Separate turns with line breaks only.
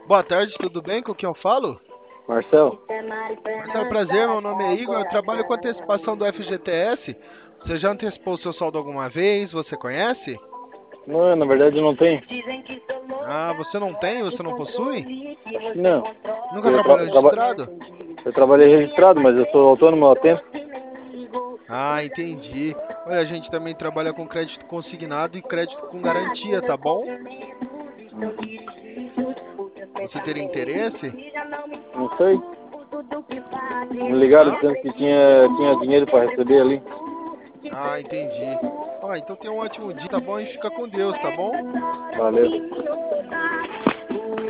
Boa tarde, tudo bem? Com quem eu falo?
Marcelo?
Marcelo, prazer, meu nome é Igor, eu trabalho com antecipação do FGTS. Você já antecipou o seu saldo alguma vez? Você conhece?
Não, na verdade eu não tenho.
Ah, você não tem? Você não possui?
Não.
Nunca
Eu,
trabalhou registrado?
eu trabalhei registrado, mas eu sou autônomo há tempo.
Ah, entendi. Olha, a gente também trabalha com crédito consignado e crédito com garantia, tá bom? Você teria interesse?
Não sei. Me ligaram
Hã?
dizendo que tinha dinheiro para receber ali.
Ah, entendi. Ó, então tenha um ótimo dia, tá bom? E fica com Deus, tá bom?
Valeu.